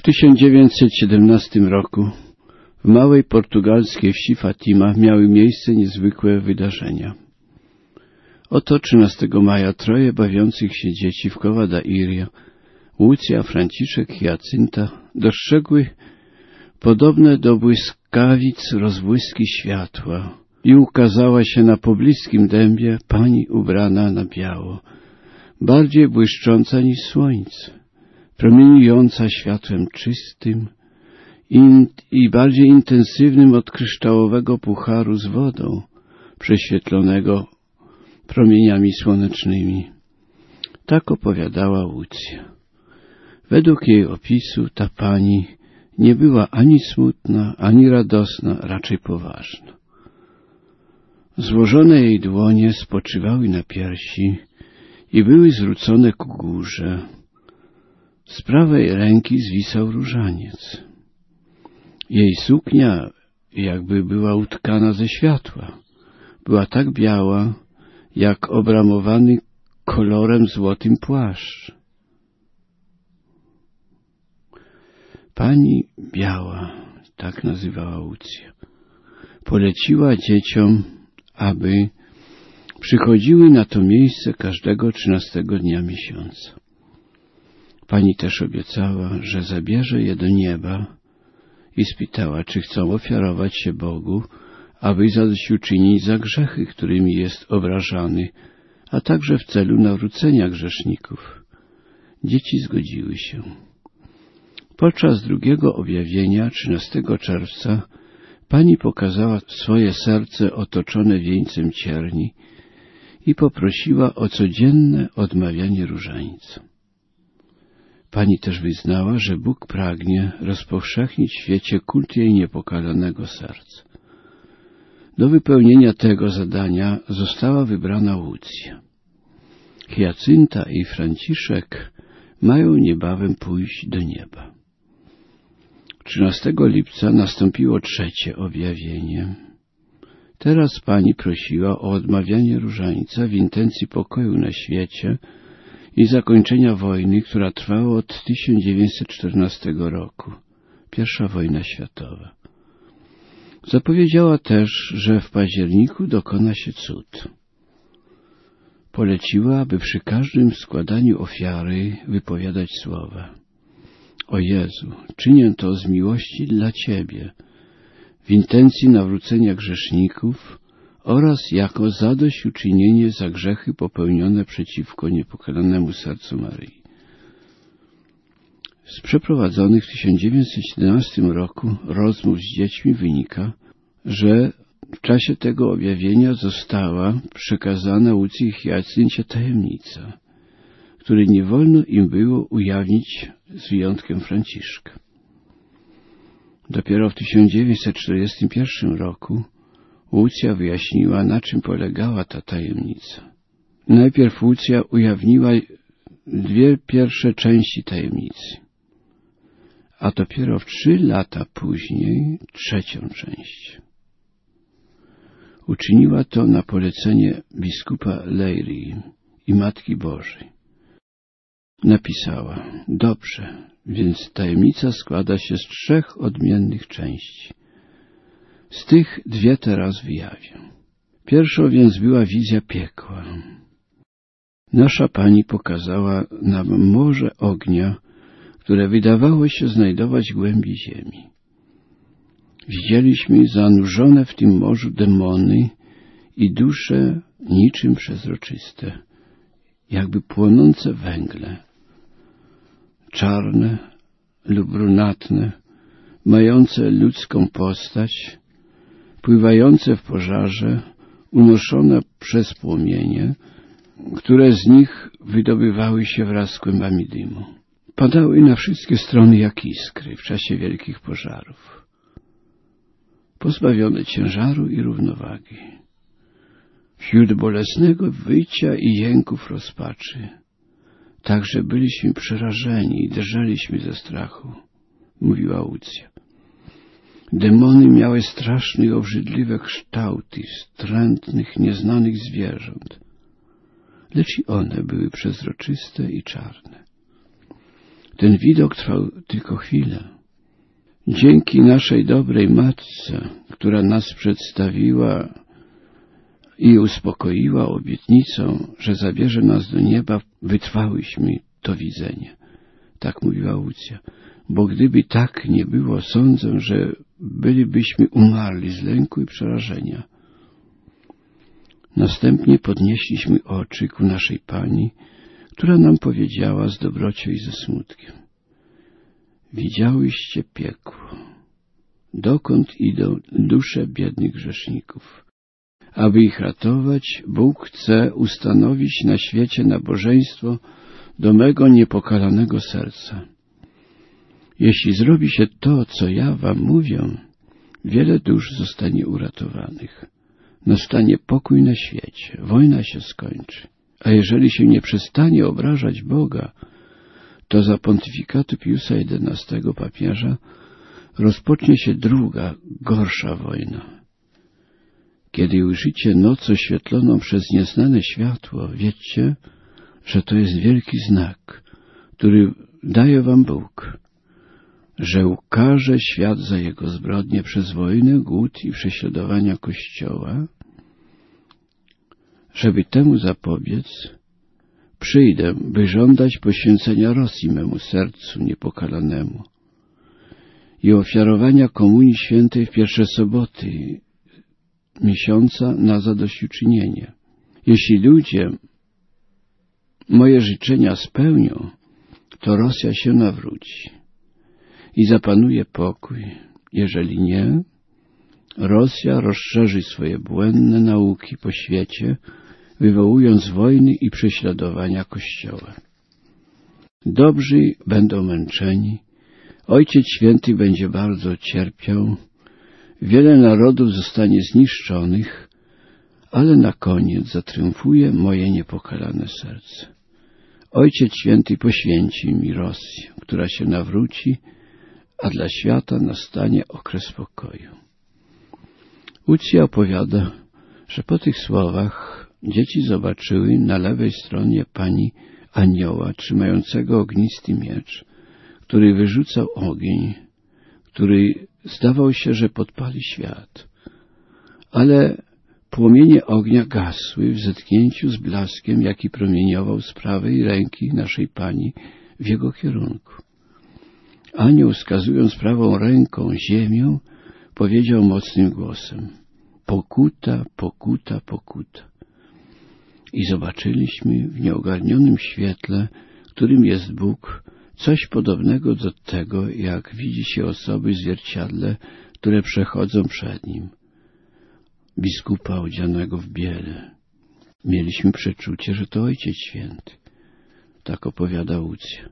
1917 roku w małej portugalskiej wsi Fatima miały miejsce niezwykłe wydarzenia. Oto 13 maja troje bawiących się dzieci w Cova da Iria, Łucja, Franciszek, Hiacynta, dostrzegły podobne do błyskawic rozbłyski światła i ukazała się na pobliskim dębie pani ubrana na biało, bardziej błyszcząca niż słońce, promieniująca światłem czystym i bardziej intensywnym od kryształowego pucharu z wodą, prześwietlonego promieniami słonecznymi. Tak opowiadała Łucja. Według jej opisu ta pani nie była ani smutna, ani radosna, raczej poważna. Złożone jej dłonie spoczywały na piersi i były zwrócone ku górze. Z prawej ręki zwisał różaniec. Jej suknia jakby była utkana ze światła. Była tak biała, jak obramowany kolorem złotym płaszcz. Pani Biała, tak nazywała Łucja, poleciła dzieciom, aby przychodziły na to miejsce każdego 13 dnia miesiąca. Pani też obiecała, że zabierze je do nieba i spytała, czy chcą ofiarować się Bogu, aby zadośćuczynić za grzechy, którymi jest obrażany, a także w celu nawrócenia grzeszników. Dzieci zgodziły się. Podczas drugiego objawienia, 13 czerwca, pani pokazała swoje serce otoczone wieńcem cierni i poprosiła o codzienne odmawianie różańca. Pani też wyznała, że Bóg pragnie rozpowszechnić w świecie kult jej niepokalanego serca. Do wypełnienia tego zadania została wybrana Łucja. Hiacynta i Franciszek mają niebawem pójść do nieba. 13 lipca nastąpiło trzecie objawienie. Teraz pani prosiła o odmawianie różańca w intencji pokoju na świecie i zakończenia wojny, która trwała od 1914 roku, I wojna światowa. Zapowiedziała też, że w październiku dokona się cud. Poleciła, aby przy każdym składaniu ofiary wypowiadać słowa: O Jezu, czynię to z miłości dla Ciebie, w intencji nawrócenia grzeszników oraz jako zadośćuczynienie za grzechy popełnione przeciwko niepokalanemu sercu Maryi. Z przeprowadzonych w 1917 roku rozmów z dziećmi wynika, że w czasie tego objawienia została przekazana Łucji i Hiacyncie tajemnica, której nie wolno im było ujawnić z wyjątkiem Franciszka. Dopiero w 1941 roku Łucja wyjaśniła, na czym polegała ta tajemnica. Najpierw Łucja ujawniła 2 pierwsze części tajemnicy, a dopiero w 3 lata później 3. część. Uczyniła to na polecenie biskupa Leirii i Matki Bożej. Napisała: Dobrze, więc tajemnica składa się z 3 odmiennych części. Z tych 2 teraz wyjawię. Pierwszą więc była wizja piekła. Nasza Pani pokazała nam morze ognia, które wydawało się znajdować w głębi ziemi. Widzieliśmy zanurzone w tym morzu demony i dusze niczym przezroczyste, jakby płonące węgle, czarne lub brunatne, mające ludzką postać, pływające w pożarze, unoszone przez płomienie, które z nich wydobywały się wraz z kłębami dymu. Padały na wszystkie strony jak iskry w czasie wielkich pożarów, pozbawione ciężaru i równowagi. Wśród bolesnego wycia i jęków rozpaczy, także byliśmy przerażeni i drżeliśmy ze strachu, mówiła Łucja. Demony miały straszne i obrzydliwe kształty wstrętnych, nieznanych zwierząt, lecz i one były przezroczyste i czarne. Ten widok trwał tylko chwilę. Dzięki naszej dobrej Matce, która nas przedstawiła i uspokoiła obietnicą, że zabierze nas do nieba, wytrwałyśmy to widzenie. Tak mówiła Łucja. Bo gdyby tak nie było, sądzę, że bylibyśmy umarli z lęku i przerażenia. Następnie podnieśliśmy oczy ku naszej Pani, która nam powiedziała z dobrocią i ze smutkiem: widziałyście piekło, dokąd idą dusze biednych grzeszników. Aby ich ratować, Bóg chce ustanowić na świecie nabożeństwo do mego niepokalanego serca. Jeśli zrobi się to, co ja wam mówię, wiele dusz zostanie uratowanych. Nastanie pokój na świecie, wojna się skończy. A jeżeli się nie przestanie obrażać Boga, to za pontyfikatu Piusa XI papieża rozpocznie się druga, gorsza wojna. Kiedy ujrzycie noc oświetloną przez nieznane światło, wiedzcie, że to jest wielki znak, który daje wam Bóg, że ukarze świat za jego zbrodnie przez wojnę, głód i prześladowania Kościoła. Żeby temu zapobiec, przyjdę, by żądać poświęcenia Rosji memu sercu niepokalanemu i ofiarowania Komunii Świętej w pierwsze soboty miesiąca na zadośćuczynienie. Jeśli ludzie moje życzenia spełnią, to Rosja się nawróci i zapanuje pokój. Jeżeli nie, Rosja rozszerzy swoje błędne nauki po świecie, wywołując wojny i prześladowania Kościoła. Dobrzy będą męczeni, Ojciec Święty będzie bardzo cierpiał, wiele narodów zostanie zniszczonych, ale na koniec zatriumfuje moje niepokalane serce. Ojciec Święty poświęci mi Rosję, która się nawróci, a dla świata nastanie okres pokoju. Łucja opowiada, że po tych słowach dzieci zobaczyły na lewej stronie Pani anioła trzymającego ognisty miecz, który wyrzucał ogień, który zdawał się, że podpali świat. Ale płomienie ognia gasły w zetknięciu z blaskiem, jaki promieniował z prawej ręki naszej Pani w jego kierunku. Anioł, wskazując prawą ręką ziemię, powiedział mocnym głosem: pokuta, pokuta, pokuta. I zobaczyliśmy w nieogarnionym świetle, którym jest Bóg, coś podobnego do tego, jak widzi się osoby w zwierciadle, które przechodzą przed nim. Biskupa odzianego w biele. Mieliśmy przeczucie, że to Ojciec Święty. Tak opowiada Łucja.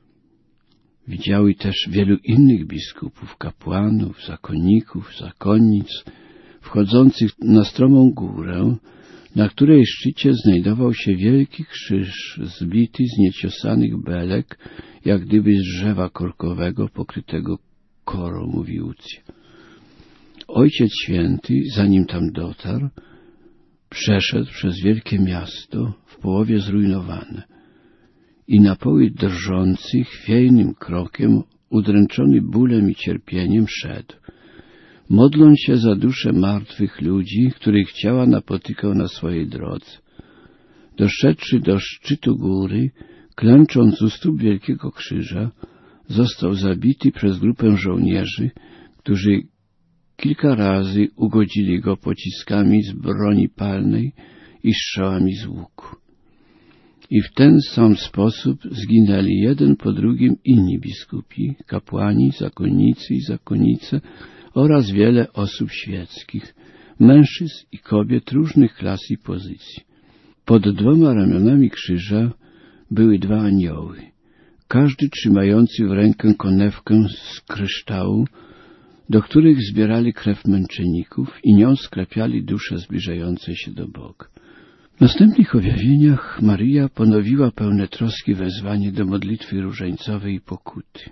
Widziały też wielu innych biskupów, kapłanów, zakonników, zakonnic, wchodzących na stromą górę, na której szczycie znajdował się wielki krzyż zbity z nieciosanych belek, jak gdyby z drzewa korkowego pokrytego korą, mówi Łucja. Ojciec Święty, zanim tam dotarł, przeszedł przez wielkie miasto, w połowie zrujnowane, i na poły drżący, chwiejnym krokiem, udręczony bólem i cierpieniem, szedł, modląc się za dusze martwych ludzi, których ciała napotykał na swojej drodze. Doszedłszy do szczytu góry, klęcząc u stóp wielkiego krzyża, został zabity przez grupę żołnierzy, którzy kilka razy ugodzili go pociskami z broni palnej i strzałami z łuku. I w ten sam sposób zginęli jeden po drugim inni biskupi, kapłani, zakonnicy i zakonnice oraz wiele osób świeckich, mężczyzn i kobiet różnych klas i pozycji. Pod dwoma ramionami krzyża były dwa anioły, każdy trzymający w rękę konewkę z kryształu, do których zbierali krew męczenników i nią sklepiali dusze zbliżające się do Boga. W następnych objawieniach Maryja ponowiła pełne troski wezwanie do modlitwy różańcowej i pokuty.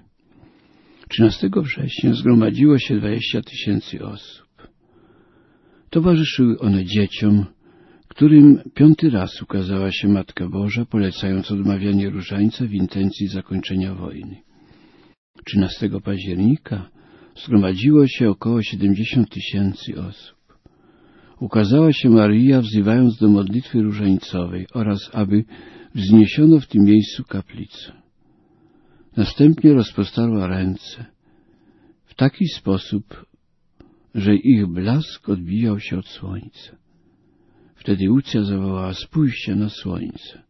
13 września zgromadziło się 20 000 osób. Towarzyszyły one dzieciom, którym 5. raz ukazała się Matka Boża, polecając odmawianie różańca w intencji zakończenia wojny. 13 października zgromadziło się około 70 000 osób. Ukazała się Maryja, wzywając do modlitwy różańcowej oraz aby wzniesiono w tym miejscu kaplicę. Następnie rozpostarła ręce w taki sposób, że ich blask odbijał się od słońca. Wtedy Łucja zawołała: spójrzcie na słońce.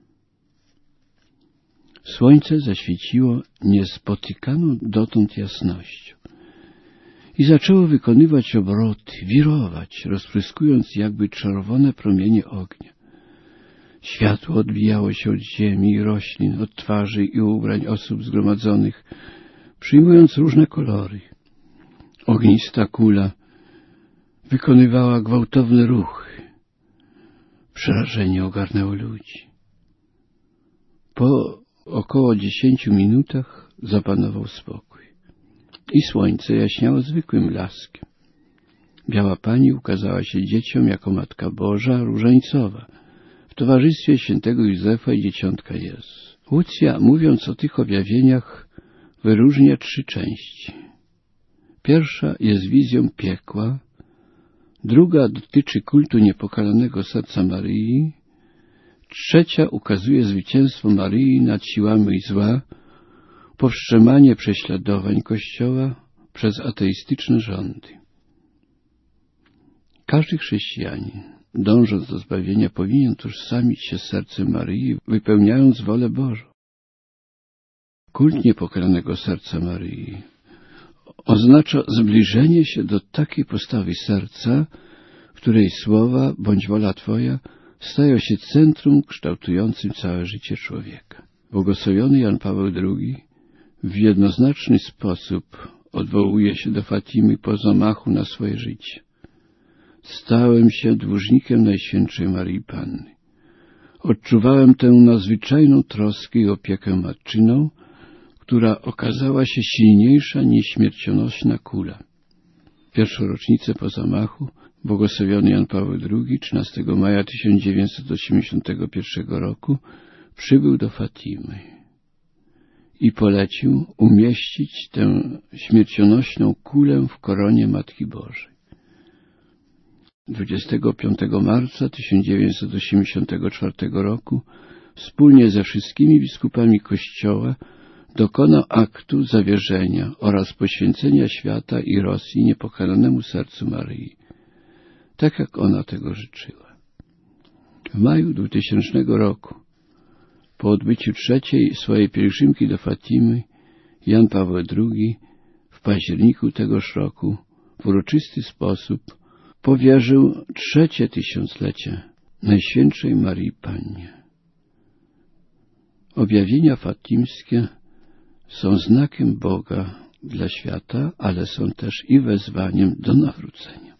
Słońce zaświeciło niespotykaną dotąd jasnością i zaczęło wykonywać obroty, wirować, rozpryskując jakby czerwone promienie ognia. Światło odbijało się od ziemi i roślin, od twarzy i ubrań osób zgromadzonych, przyjmując różne kolory. Ognista kula wykonywała gwałtowne ruchy. Przerażenie ogarnęło ludzi. Po około 10 minutach zapanował spokój i słońce jaśniało zwykłym blaskiem. Biała Pani ukazała się dzieciom jako Matka Boża różańcowa w towarzystwie świętego Józefa i Dzieciątka Jezus. Łucja, mówiąc o tych objawieniach, wyróżnia 3 części. Pierwsza jest wizją piekła, druga dotyczy kultu niepokalanego serca Maryi, trzecia ukazuje zwycięstwo Maryi nad siłami zła, powstrzymanie prześladowań Kościoła przez ateistyczne rządy. Każdy chrześcijanin, dążąc do zbawienia, powinien tożsamić się z sercem Maryi, wypełniając wolę Bożą. Kult niepokalanego serca Maryi oznacza zbliżenie się do takiej postawy serca, w której słowa bądź wola Twoja stają się centrum kształtującym całe życie człowieka. Błogosławiony Jan Paweł II w jednoznaczny sposób odwołuje się do Fatimy po zamachu na swoje życie. Stałem się dłużnikiem Najświętszej Maryi Panny. Odczuwałem tę nadzwyczajną troskę i opiekę matczyną, która okazała się silniejsza niż śmiercionośna kula. W pierwszą rocznicę po zamachu błogosławiony Jan Paweł II 13 maja 1981 roku przybył do Fatimy i polecił umieścić tę śmiercionośną kulę w koronie Matki Bożej. 25 marca 1984 roku wspólnie ze wszystkimi biskupami Kościoła dokonał aktu zawierzenia oraz poświęcenia świata i Rosji niepokalanemu sercu Maryi, tak jak ona tego życzyła. W maju 2000 roku, po odbyciu 3. swojej pielgrzymki do Fatimy, Jan Paweł II w październiku tegoż roku w uroczysty sposób powierzył 3. tysiąclecie Najświętszej Maryi Pannie. Objawienia fatimskie są znakiem Boga dla świata, ale są też i wezwaniem do nawrócenia.